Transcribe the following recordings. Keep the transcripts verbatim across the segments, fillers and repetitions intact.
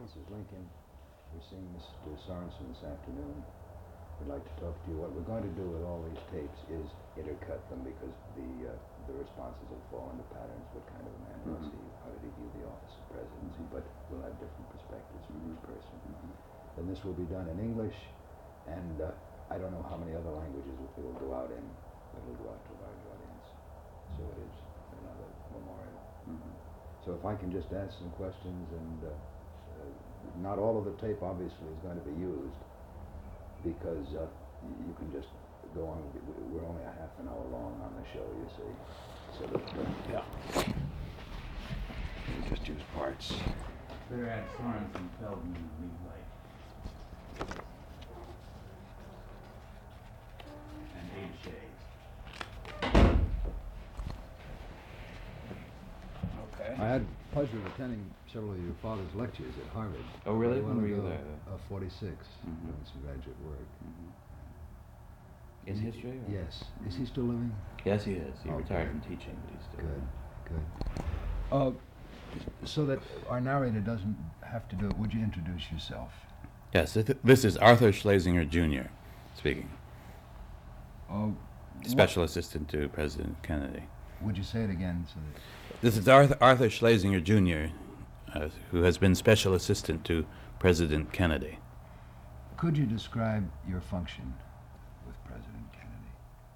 Missus Lincoln, we're seeing Mister Sorensen this afternoon. We'd like to talk to you. What we're going to do with all these tapes is intercut them because the uh, the responses will fall into patterns. What kind of a man was he? How did he view the office of presidency? But we'll have different perspectives from each person. And this will be done in English, and uh, I don't know how many other languages it will go out in, but it'll go out to a large audience. So it is another memorial. Mm-hmm. So if I can just ask some questions, and uh, uh, not all of the tape obviously is going to be used, because uh, you can just go on. We're only a half an hour long on the show, you see. So that, uh, Yeah. we just use parts. Better add Sorensen, Feldman, and Lee Light. And Abe Shea. Okay. I had the pleasure of attending several of your father's lectures at Harvard. Oh, really? A while When were you ago, there? Uh, forty-six, Mhm. doing some graduate work. Mm-hmm. In Is he- history? Or? Yes. Is he still living? Yes, he is. He Okay. retired from teaching, but he's still. Good, good. Uh, so that our narrator doesn't have to do it, would you introduce yourself? Yes, th- this is Arthur Schlesinger Junior speaking. Uh, Special assistant to President Kennedy. Would you say it again? So that This is Arthur, Arthur Schlesinger Junior, uh, who has been special assistant to President Kennedy. Could you describe your function with President Kennedy?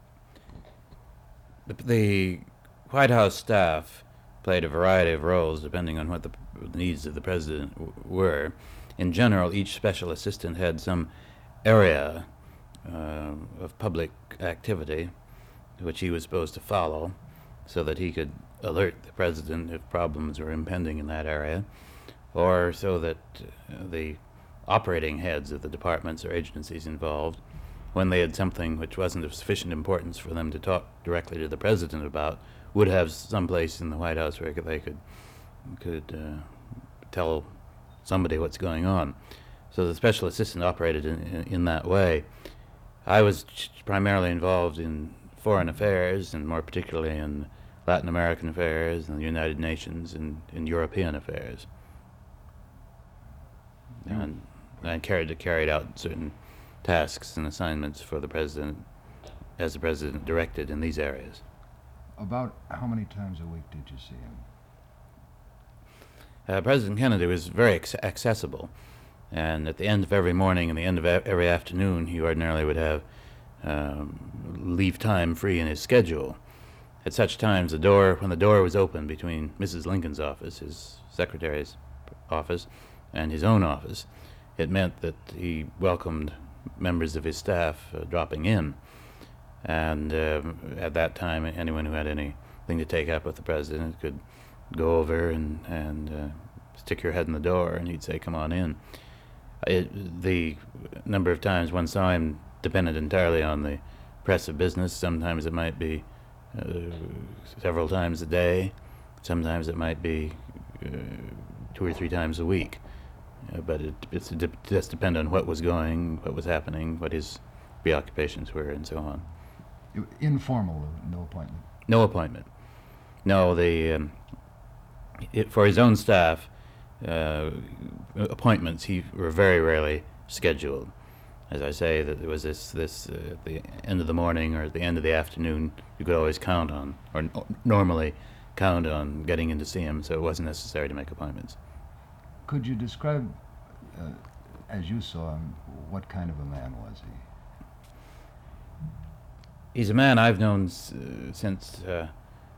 The, the White House staff played a variety of roles depending on what the p- needs of the president w- were. In general, each special assistant had some area uh, of public activity which he was supposed to follow so that he could alert the president if problems were impending in that area, or so that uh, the operating heads of the departments or agencies involved, when they had something which wasn't of sufficient importance for them to talk directly to the president about, would have some place in the White House where they could could uh, tell somebody what's going on. So the special assistant operated in, in, in that way. I was ch- primarily involved in foreign affairs, and more particularly in Latin American affairs and the United Nations and in European affairs. You- And I carried carried out certain tasks and assignments for the president, as the president directed in these areas. About how many times a week did you see him? Uh, President Kennedy was very ac- accessible, and at the end of every morning and the end of a- every afternoon, he ordinarily would have um, leave time free in his schedule. At such times, the door, when the door was open between Missus Lincoln's office, his secretary's office, and his own office, it meant that he welcomed members of his staff uh, dropping in. And um, at that time, anyone who had anything to take up with the president could go over and, and uh, stick your head in the door, and he'd say, "Come on in." It, the number of times one saw him depended entirely on the press of business. Sometimes it might be uh, several times a day. Sometimes it might be uh, two or three times a week. Uh, but it it's, it just depended on what was going, what was happening, what his preoccupations were, and so on. It- Informal, no appointment. No appointment. No, the um, it, for his own staff, uh, appointments he were very rarely scheduled. As I say, that there was this this uh, at the end of the morning or at the end of the afternoon, you could always count on, or n- normally count on getting in to see him, so it wasn't necessary to make appointments. Could you describe, uh, as you saw him, what kind of a man was he? He's a man I've known s- uh, since uh,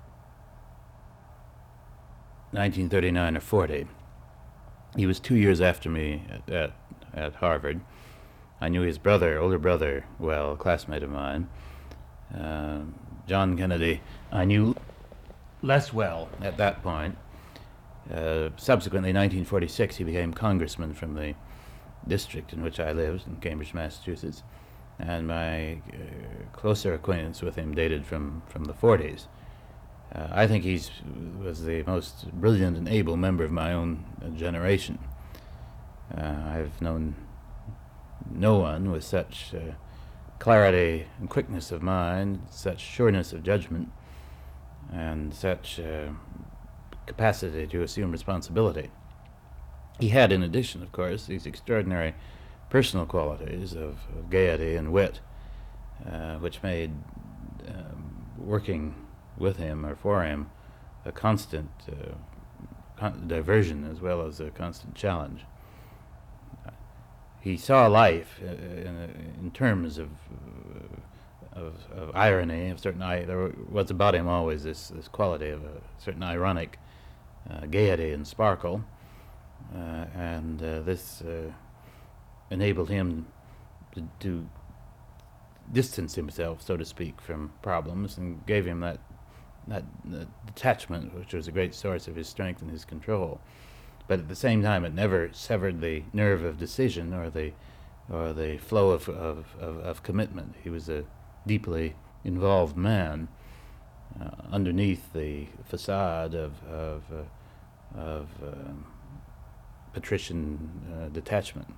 nineteen thirty-nine or forty. He was two years after me at, at, at Harvard. I knew his brother, older brother, well, a classmate of mine. Um John Kennedy, I knew less well at that point. Uh, subsequently, in nineteen forty-six, he became congressman from the district in which I lived, in Cambridge, Massachusetts. And my uh, closer acquaintance with him dated from, from the forties. Uh, I think he was the most brilliant and able member of my own uh, generation. Uh, I've known no one with such uh, clarity and quickness of mind, such sureness of judgment, and such uh, capacity to assume responsibility. He had, in addition, of course, these extraordinary personal qualities of, of gaiety and wit, uh, which made um, working with him or for him a constant uh, con- diversion as well as a constant challenge. Uh, he saw life uh, in, a, in terms of, uh, of, of irony, of certain I- there was about him always this, this quality of a certain ironic uh, gaiety and sparkle, uh, and uh, this uh, enabled him to, to distance himself, so to speak, from problems, and gave him that that uh, detachment, which was a great source of his strength and his control. But at the same time, it never severed the nerve of decision or the or the flow of of, of, of commitment. He was a deeply involved man uh, underneath the facade of of, uh, of um patrician uh, detachment.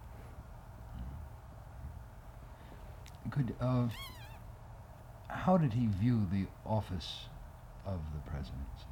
Could, uh, how did he view the office of the presidency?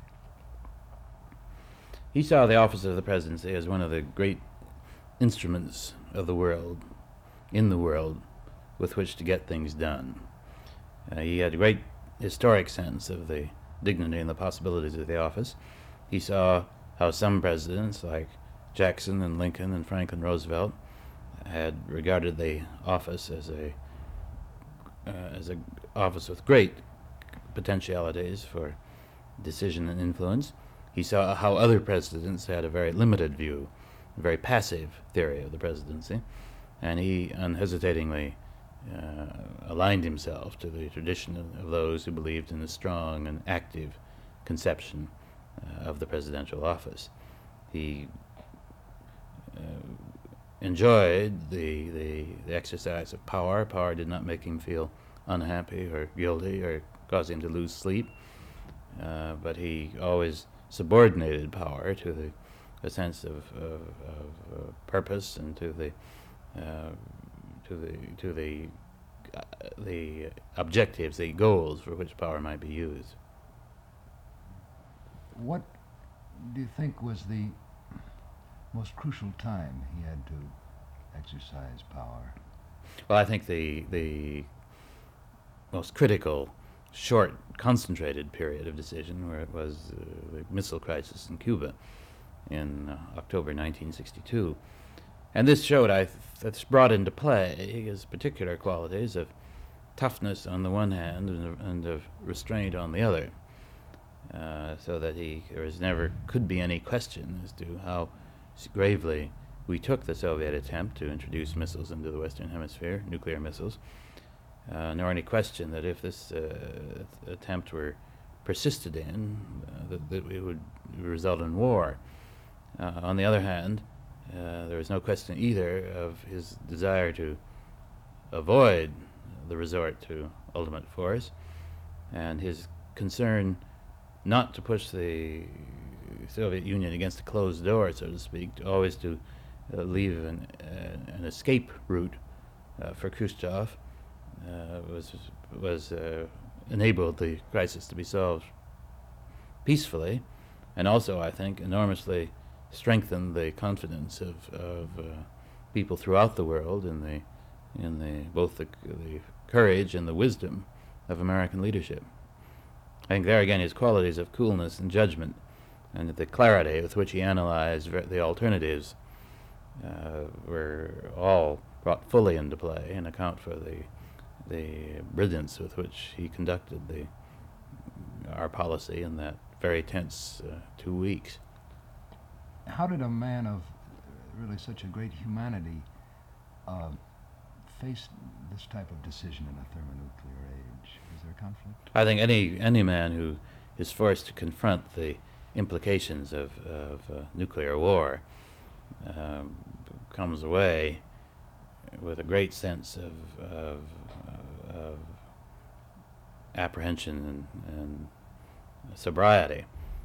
He saw the office of the presidency as one of the great instruments of the world, in the world, with which to get things done. Uh, he had a great historic sense of the dignity and the possibilities of the office. He saw how some presidents, like Jackson and Lincoln and Franklin Roosevelt, had regarded the office as a uh, as an office with great potentialities for decision and influence. He saw how other presidents had a very limited view, a very passive theory of the presidency, and he unhesitatingly uh, aligned himself to the tradition of, of those who believed in a strong and active conception uh, of the presidential office. He uh, enjoyed the, the, the exercise of power. Power did not make him feel unhappy or guilty or cause him to lose sleep, uh, but he always subordinated power to the a sense of, of, of uh, purpose and to the uh, to the to the uh, the objectives, the goals for which power might be used. What do you think was the most crucial time he had to exercise power? Well, I think the the most critical, short, concentrated period of decision, where it was uh, the missile crisis in Cuba in uh, October nineteen sixty-two. And this showed, I th- this brought into play his particular qualities of toughness on the one hand and of, and of restraint on the other, uh, so that he, there was never could be any question as to how gravely we took the Soviet attempt to introduce missiles into the Western Hemisphere, nuclear missiles, uh, nor any question that if this uh, attempt were persisted in, uh, that, that it would result in war. Uh, on the other hand, uh, there was no question either of his desire to avoid the resort to ultimate force, and his concern not to push the Soviet Union against a closed door, so to speak, to always to uh, leave an, uh, an escape route uh, for Khrushchev, uh, was was uh, enabled the crisis to be solved peacefully, and also, I think, enormously strengthened the confidence of, of uh, people throughout the world in the in the both the, the courage and the wisdom of American leadership. I think there again his qualities of coolness and judgment and the clarity with which he analyzed ver- the alternatives uh, were all brought fully into play and account for the the brilliance with which he conducted the our policy in that very tense uh, two weeks. How did a man of really such a great humanity uh, face this type of decision in a thermonuclear age? Is there conflict? I think any any man who is forced to confront the implications of, of uh, nuclear war um, comes away with a great sense of, of, of apprehension and, and sobriety.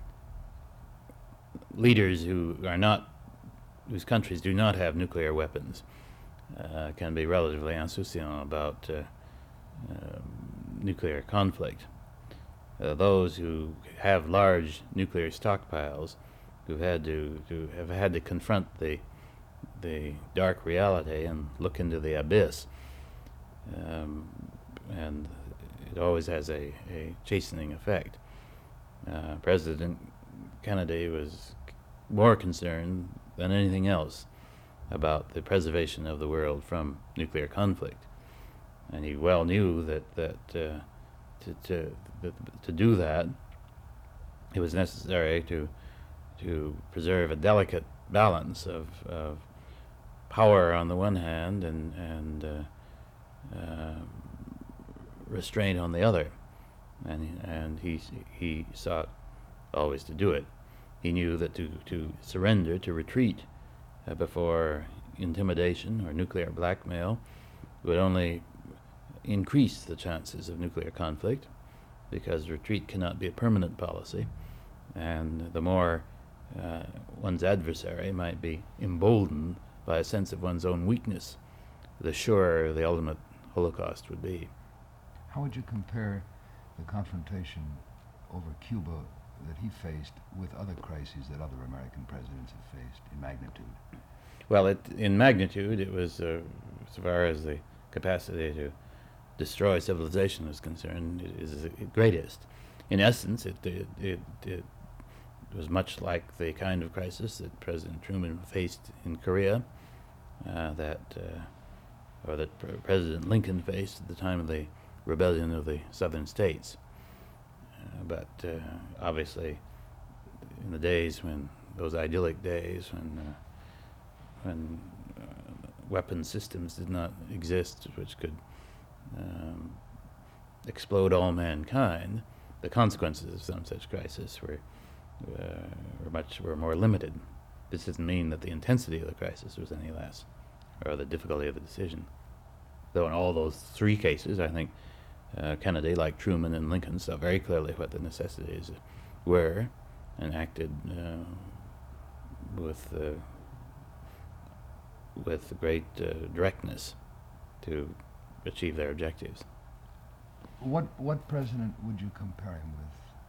Leaders who are not, whose countries do not have nuclear weapons, uh, can be relatively insouciant about uh, uh, nuclear conflict. Uh, those who have large nuclear stockpiles, who've had to, to have had to confront the the dark reality and look into the abyss. Um, and it always has a, a chastening effect. Uh, President Kennedy was more concerned than anything else about the preservation of the world from nuclear conflict. And he well knew that, that uh, to, to, to do that, it was necessary to, to preserve a delicate balance of, of power on the one hand and, and uh, uh, restraint on the other. And, and he, he sought always to do it. He knew that to, to surrender, to retreat uh, before intimidation or nuclear blackmail would only increase the chances of nuclear conflict, because retreat cannot be a permanent policy, and the more uh, one's adversary might be emboldened by a sense of one's own weakness, the surer the ultimate Holocaust would be. How would you compare the confrontation over Cuba that he faced with other crises that other American presidents have faced in magnitude? Well, it, in magnitude, it was, uh, as far as the capacity to destroy civilization is concerned, it is the greatest. In essence, it, it, it, it was much like the kind of crisis that President Truman faced in Korea, uh, that, uh, or that Pre- President Lincoln faced at the time of the rebellion of the southern states. Uh, but uh, obviously, in the days when, those idyllic days when, uh, when uh, weapon systems did not exist which could um, explode all mankind, the consequences of some such crisis were, uh, were much were more limited. This doesn't mean that the intensity of the crisis was any less, or the difficulty of the decision. Though in all those three cases, I think uh, Kennedy, like Truman and Lincoln, saw very clearly what the necessities were and acted uh, with uh, with great uh, directness to achieve their objectives. What what president would you compare him with?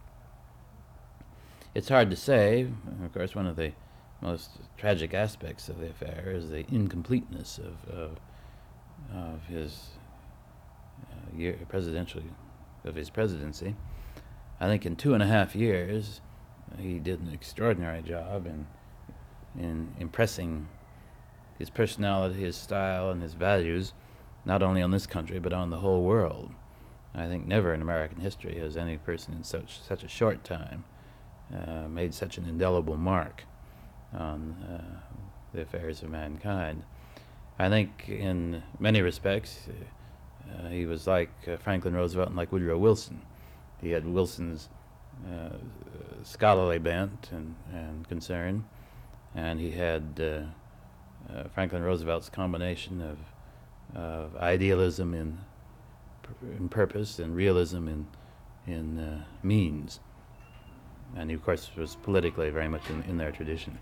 It's hard to say. Of course, one of the most tragic aspects of the affair is the incompleteness of of, of his uh, year presidential of his presidency. I think in two and a half years, he did an extraordinary job in in impressing his personality, his style, and his values, not only on this country but on the whole world. I think never in American history has any person in such such a short time uh, made such an indelible mark on uh, the affairs of mankind. I think in many respects uh, he was like uh, Franklin Roosevelt and like Woodrow Wilson. He had Wilson's uh, scholarly bent and, and concern, and he had uh, uh, Franklin Roosevelt's combination of, of idealism in in purpose and realism in in uh, means, and he of course was politically very much in, in their tradition.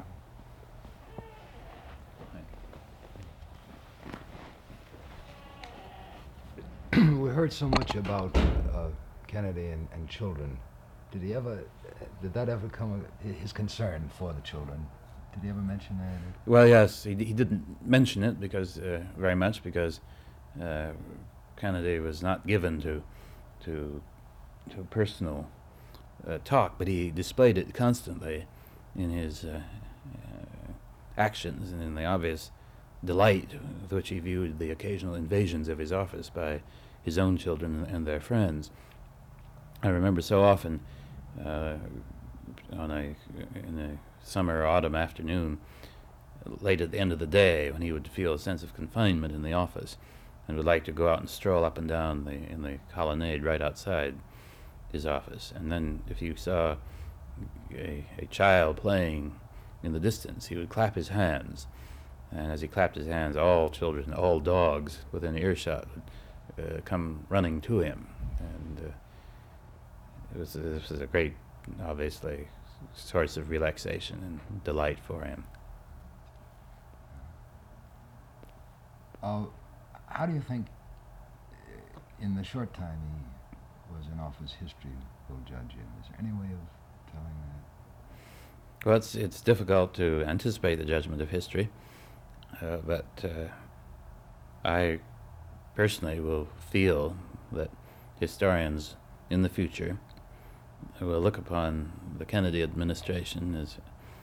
We heard so much about uh, Kennedy and, and children. Did he ever, did that ever come, his concern for the children? Did he ever mention that? Well, yes, he, d- he didn't mention it because uh, very much because uh, Kennedy was not given to to to personal uh, talk, but he displayed it constantly in his uh, uh, actions and in the obvious delight with which he viewed the occasional invasions of his office by his own children and their friends. I remember so often uh, on a in a summer or autumn afternoon, late at the end of the day, when he would feel a sense of confinement in the office and would like to go out and stroll up and down the in the colonnade right outside his office. And then if you saw a, a child playing in the distance, he would clap his hands. And as he clapped his hands, all children, all dogs within earshot would uh, come running to him. And uh, it was this was a great, obviously, source of relaxation and delight for him. Uh, how do you think, uh, in the short time he was in office, history will judge him? Is there any way of telling that? Well, it's, it's difficult to anticipate the judgment of history. uh, but uh, I personally will feel that historians in the future will look upon the Kennedy administration as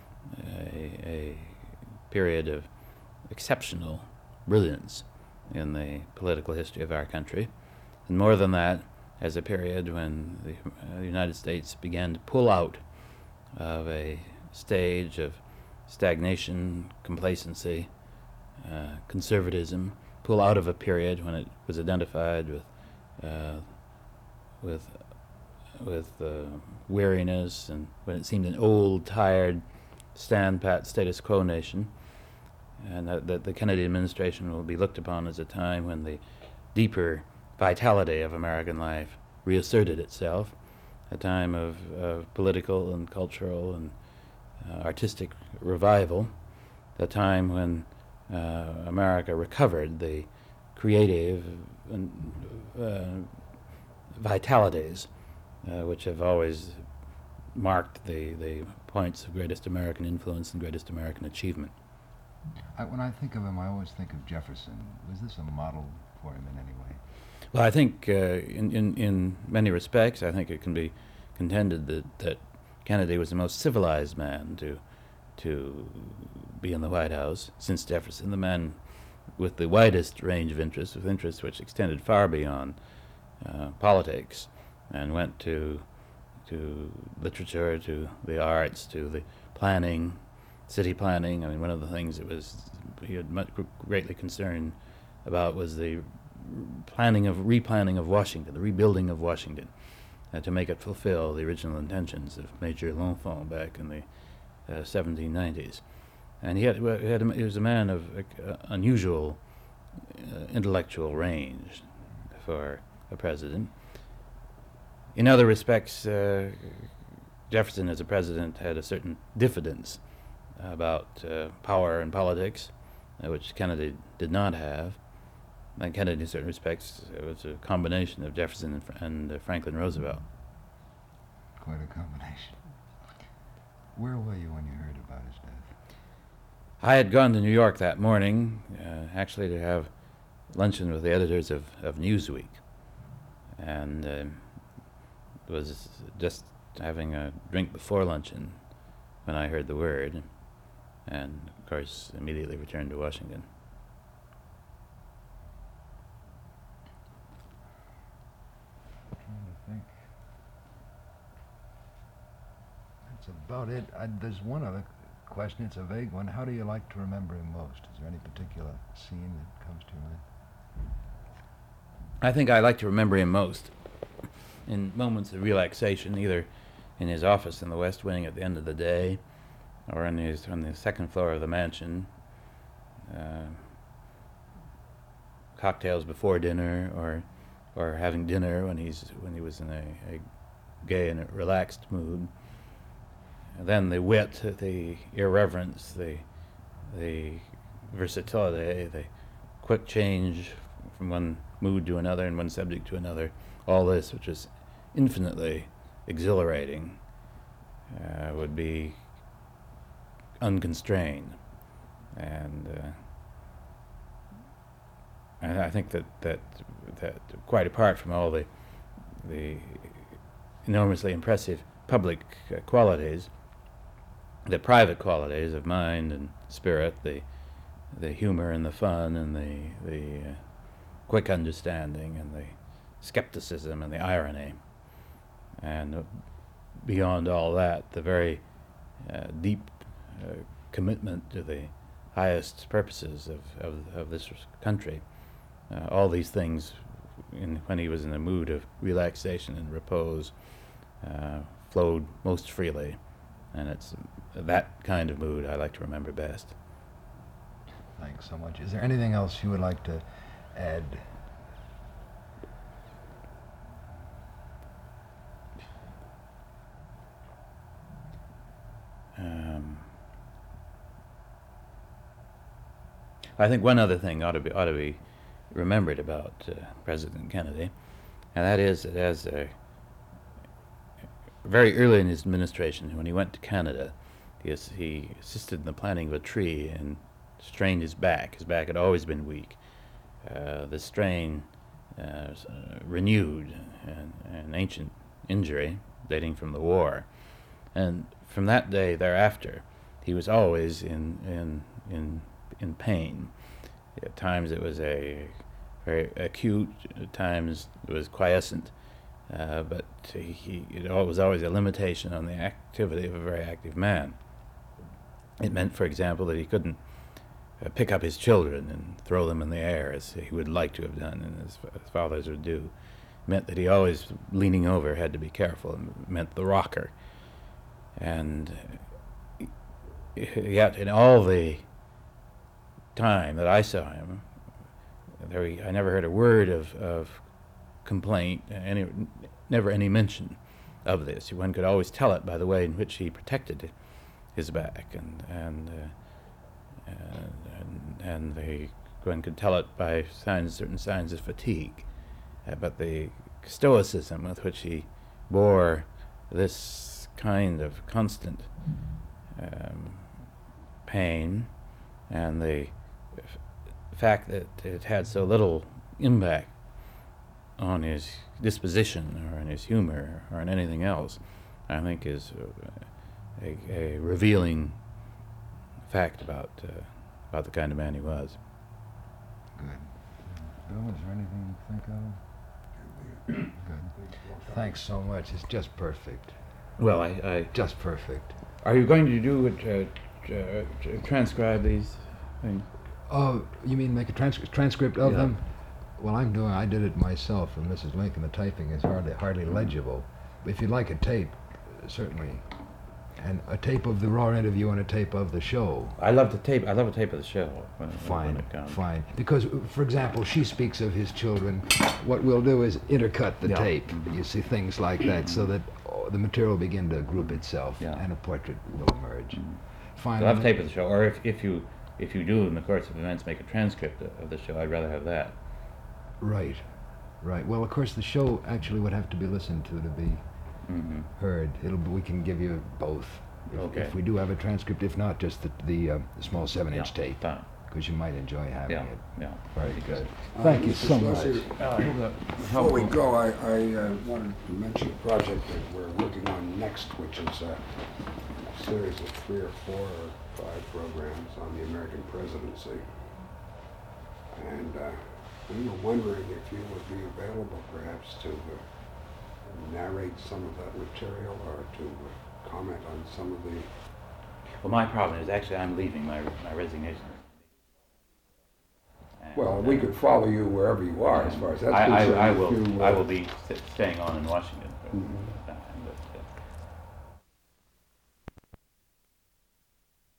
a, a period of exceptional brilliance in the political history of our country, and more than that, as a period when the uh, United States began to pull out of a stage of stagnation, complacency, uh, conservatism, pull out of a period when it was identified with uh, with with uh, weariness, and when it seemed an old, tired, stand-pat status quo nation, and that, that the Kennedy administration will be looked upon as a time when the deeper vitality of American life reasserted itself, a time of uh, political and cultural and uh, artistic revival, a time when uh, America recovered the creative and, uh, vitalities uh, which have always marked the, the points of greatest American influence and greatest American achievement. I, when I think of him, I always think of Jefferson. Was this a model for him in any way? Well, I think uh, in, in, in many respects, I think it can be contended that, that Kennedy was the most civilized man to to be in the White House since Jefferson, the man with the widest range of interests, with interests which extended far beyond uh, politics and went to to literature, to the arts, to the planning, city planning. I mean, one of the things that was he had much greatly concerned about was the planning of replanning of Washington, the rebuilding of Washington, uh, to make it fulfill the original intentions of Major L'Enfant back in the uh, seventeen nineties. And he had, he, had a, he was a man of uh, unusual uh, intellectual range for a president. In other respects, uh, Jefferson as a president had a certain diffidence about uh, power and politics, uh, which Kennedy did not have. And Kennedy, in certain respects, uh, was a combination of Jefferson and, Fr- and uh, Franklin Roosevelt. Quite a combination. Where were you when you heard about his death? I had gone to New York that morning, uh, actually to have luncheon with the editors of, of Newsweek, and uh, was just having a drink before luncheon when I heard the word, and of course immediately returned to Washington. I'm trying to think. That's about it. I, there's one other question. It's a vague one. How do you like to remember him most? Is there any particular scene that comes to your mind? I think I like to remember him most in moments of relaxation, either in his office in the West Wing at the end of the day, or on his on the second floor of the mansion, uh, cocktails before dinner, or or having dinner when he's when he was in a, a gay and relaxed mood. And then the wit, the irreverence, the the versatility, the quick change from one mood to another and one subject to another, all this, which is infinitely exhilarating, uh, would be unconstrained. And uh, and I think that, that that quite apart from all the the enormously impressive public uh, qualities, the private qualities of mind and spirit, the the humor and the fun and the the uh, quick understanding and the skepticism and the irony, and uh, beyond all that, the very uh, deep uh, commitment to the highest purposes of, of, of this country. Uh, all these things, in, when he was in a mood of relaxation and repose, uh, flowed most freely, and it's that kind of mood I like to remember best. Thanks so much. Is there anything else you would like to add? Um, I think one other thing ought to be ought to be remembered about uh, President Kennedy, and that is that as a very early in his administration, when he went to Canada, he, he assisted in the planting of a tree in strained his back. His back had always been weak. Uh, the strain uh, s- uh, renewed an, an ancient injury dating from the war. And from that day thereafter, he was always in, in, in, in pain. At times it was a very acute, at times it was quiescent, uh, but he, it al- was always a limitation on the activity of a very active man. It meant, for example, that he couldn't uh, pick up his children and throw them in the air as he would like to have done and as, as fathers would do. It meant that he always, leaning over, had to be careful. It meant the rocker. And uh, yet, in all the time that I saw him, there he, I never heard a word of, of complaint, any, never any mention of this. One could always tell it by the way in which he protected his back, and and uh, and, and the, one could tell it by signs, certain signs of fatigue. Uh, but the stoicism with which he bore this kind of constant um, pain, and the f- fact that it had so little impact on his disposition or on his humor or on anything else, I think is uh, a, a revealing fact about uh, about the kind of man he was. Good. Bill, is there anything you think of? Good. Thanks so much. It's just perfect. Well, I, I Just perfect. are you going to do it? Uh, uh, transcribe these things? Oh, you mean make a trans- transcript of Yeah. them? Well, I'm doing. I did it myself, and Missus Lincoln. The typing is hardly hardly legible. If you'd like a tape, uh, certainly, and a tape of the raw interview and a tape of the show. I love the tape. I love a tape of the show. When, when Fine, it comes. fine. Because, uh, for example, she speaks of his children. What we'll do is intercut the Yeah. tape. You see things like that, so that oh, the material will begin to group itself, Yeah. and a portrait will emerge. Fine. So I have a tape of the show, or if, if you if you do in the course of events make a transcript of, of the show, I'd rather have that. Right, right. Well, of course, the show actually would have to be listened to to be Mm-hmm. heard. It'll. We can give you both. If, Okay. if we do have a transcript, if not, just the the, uh, the small seven-inch Yeah, tape, fine. because you might enjoy having Yeah, it. yeah. Very good. Uh, Thank you Mister so much. Schlesser, Uh, Before we go, I, I uh, wanted to mention a project that we're working on next, which is a series of three or four or five programs on the American presidency. And uh, we were wondering if you would be available perhaps to uh, narrate some of that material or to uh, comment on some of the... Well, my problem is actually I'm leaving my my resignation. And, Well, we uh, could follow you wherever you are as far as that's I, concerned. I, I if will. you, I uh, will be st- staying on in Washington. mhm.